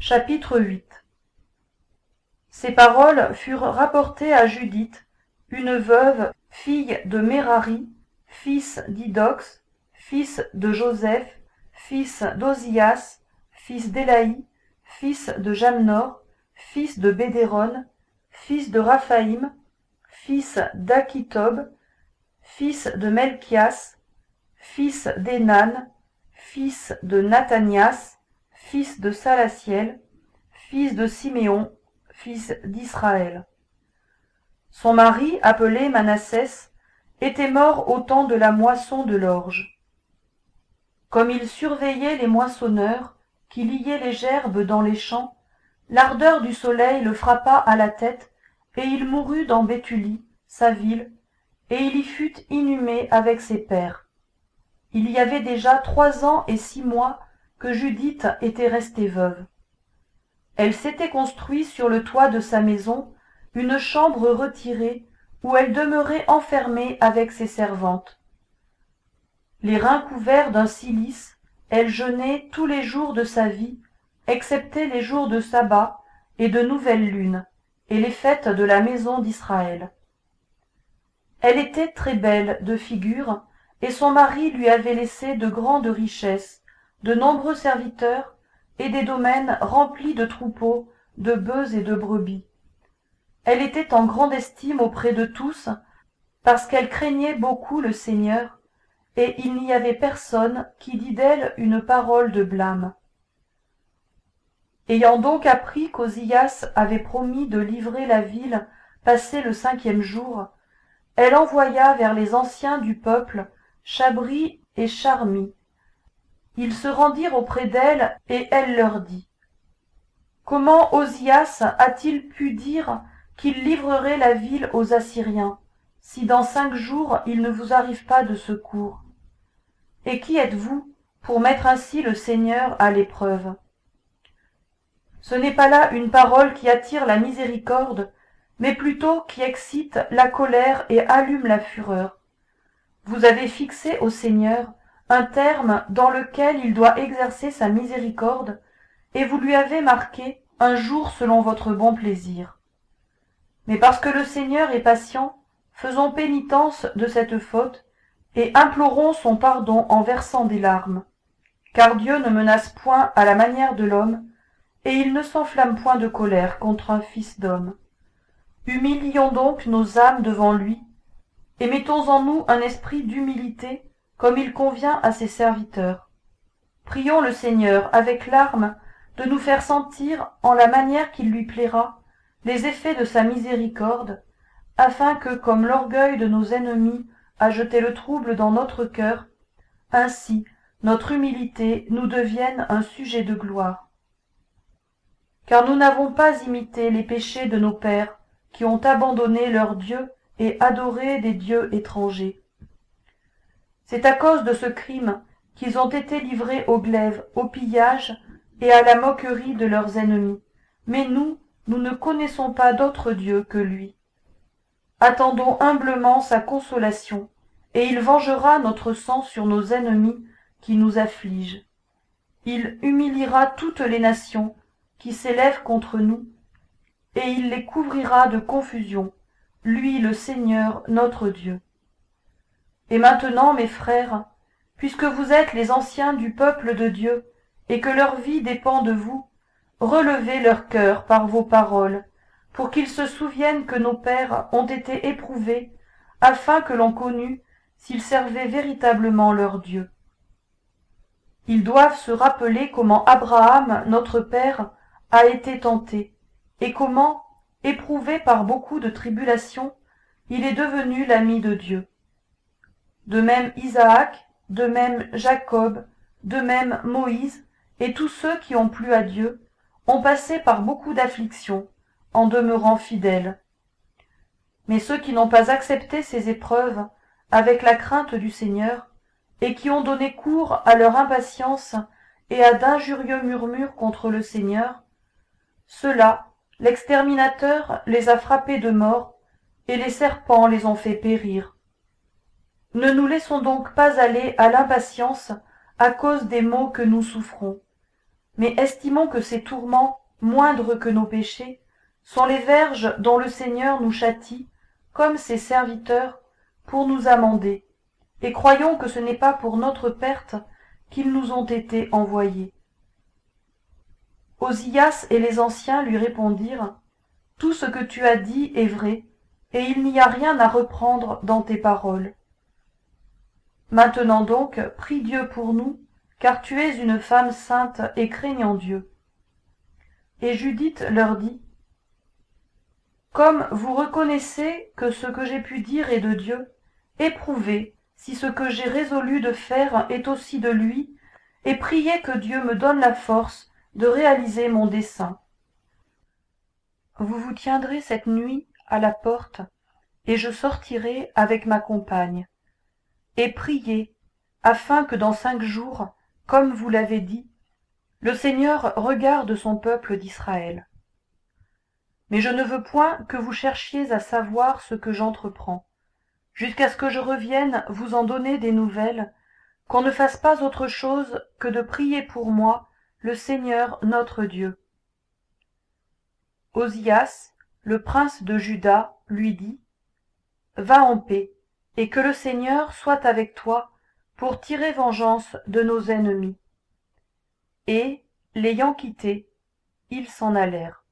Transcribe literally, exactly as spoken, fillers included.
Chapitre huit. Ces paroles furent rapportées à Judith, une veuve, fille de Mérari, fils d'Idox, fils de Joseph, fils d'Ozias, fils d'Élaï, fils de Jamnor, fils de Bédéron, fils de Raphaïm, fils d'Akitob, fils de Melchias, fils d'Énan, fils de Nathanias, fils de Salatiel, fils de Siméon, fils d'Israël. Son mari, appelé Manassès, était mort au temps de la moisson de l'orge. Comme il surveillait les moissonneurs, qui liaient les gerbes dans les champs, l'ardeur du soleil le frappa à la tête, et il mourut dans Béthulie, sa ville, et il y fut inhumé avec ses pères. Il y avait déjà trois ans et six mois que Judith était restée veuve. Elle s'était construit sur le toit de sa maison une chambre retirée où elle demeurait enfermée avec ses servantes. Les reins couverts d'un cilice, elle jeûnait tous les jours de sa vie, excepté les jours de sabbat et de nouvelle lune, et les fêtes de la maison d'Israël. Elle était très belle de figure, et son mari lui avait laissé de grandes richesses, de nombreux serviteurs, et des domaines remplis de troupeaux, de bœufs et de brebis. Elle était en grande estime auprès de tous, parce qu'elle craignait beaucoup le Seigneur, et il n'y avait personne qui dît d'elle une parole de blâme. Ayant donc appris qu'Ozias avait promis de livrer la ville passé le cinquième jour, elle envoya vers les anciens du peuple Chabri et Charmi. Ils se rendirent auprès d'elle, et elle leur dit : « Comment Ozias a-t-il pu dire qu'il livrerait la ville aux Assyriens, si dans cinq jours il ne vous arrive pas de secours ? Et qui êtes-vous pour mettre ainsi le Seigneur à l'épreuve ? Ce n'est pas là une parole qui attire la miséricorde, mais plutôt qui excite la colère et allume la fureur. Vous avez fixé au Seigneur un terme dans lequel il doit exercer sa miséricorde, et vous lui avez marqué un jour selon votre bon plaisir. Mais parce que le Seigneur est patient, faisons pénitence de cette faute, et implorons son pardon en versant des larmes. Car Dieu ne menace point à la manière de l'homme, et il ne s'enflamme point de colère contre un fils d'homme. Humilions donc nos âmes devant lui, et mettons en nous un esprit d'humilité, comme il convient à ses serviteurs. Prions le Seigneur, avec larmes, de nous faire sentir, en la manière qu'il lui plaira, les effets de sa miséricorde, afin que, comme l'orgueil de nos ennemis a jeté le trouble dans notre cœur, ainsi notre humilité nous devienne un sujet de gloire. Car nous n'avons pas imité les péchés de nos pères, qui ont abandonné leur Dieu et adoré des dieux étrangers. C'est à cause de ce crime qu'ils ont été livrés au glaive, au pillage et à la moquerie de leurs ennemis. Mais nous, nous ne connaissons pas d'autre Dieu que lui. Attendons humblement sa consolation, et il vengera notre sang sur nos ennemis qui nous affligent. Il humiliera toutes les nations qui s'élèvent contre nous, et il les couvrira de confusion, lui le Seigneur notre Dieu. Et maintenant, mes frères, puisque vous êtes les anciens du peuple de Dieu, et que leur vie dépend de vous, relevez leur cœur par vos paroles, pour qu'ils se souviennent que nos pères ont été éprouvés, afin que l'on connût s'ils servaient véritablement leur Dieu. Ils doivent se rappeler comment Abraham, notre père, a été tenté, et comment, éprouvé par beaucoup de tribulations, il est devenu l'ami de Dieu. De même Isaac, de même Jacob, de même Moïse, et tous ceux qui ont plu à Dieu, ont passé par beaucoup d'afflictions, en demeurant fidèles. Mais ceux qui n'ont pas accepté ces épreuves, avec la crainte du Seigneur, et qui ont donné cours à leur impatience et à d'injurieux murmures contre le Seigneur, ceux-là, l'exterminateur les a frappés de mort, et les serpents les ont fait périr. Ne nous laissons donc pas aller à l'impatience à cause des maux que nous souffrons. mais estimons que ces tourments, moindres que nos péchés, sont les verges dont le Seigneur nous châtie, comme ses serviteurs, pour nous amender, et croyons que ce n'est pas pour notre perte qu'ils nous ont été envoyés. Ozias et les anciens lui répondirent: Tout ce que tu as dit est vrai, et il n'y a rien à reprendre dans tes paroles. Maintenant donc, prie Dieu pour nous, car tu es une femme sainte et craignant Dieu. Et Judith leur dit: Comme vous reconnaissez que ce que j'ai pu dire est de Dieu, éprouvez si ce que j'ai résolu de faire est aussi de lui, et priez que Dieu me donne la force de réaliser mon dessein. Vous vous tiendrez cette nuit à la porte, et je sortirai avec ma compagne. Et priez, afin que dans cinq jours, comme vous l'avez dit, le Seigneur regarde son peuple d'Israël. Mais je ne veux point que vous cherchiez à savoir ce que j'entreprends, jusqu'à ce que je revienne vous en donner des nouvelles, qu'on ne fasse pas autre chose que de prier pour moi le Seigneur notre Dieu. Ozias, le prince de Juda, lui dit: Va en paix, et que le Seigneur soit avec toi pour tirer vengeance de nos ennemis. Et, l'ayant quitté, ils s'en allèrent.